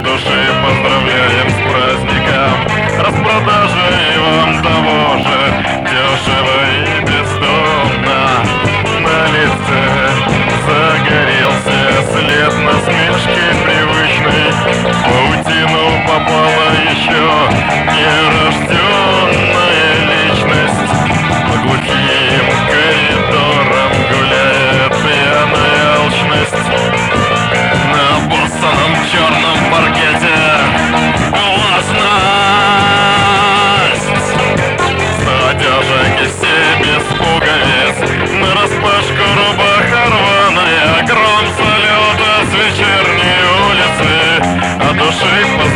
души поздравляем с праздником. Распродажи вам того же, дешево и бездомно. На лице загорелся след насмешки привычной. В паутину попала еще нерожденная личность. По глухим коридорам гуляет пьяная алчность. На боссаном черном паркете властность. Стадежек из себе с пуговиц, нараспашку рубаха рваная, гром салюта с вечерней улицы, от души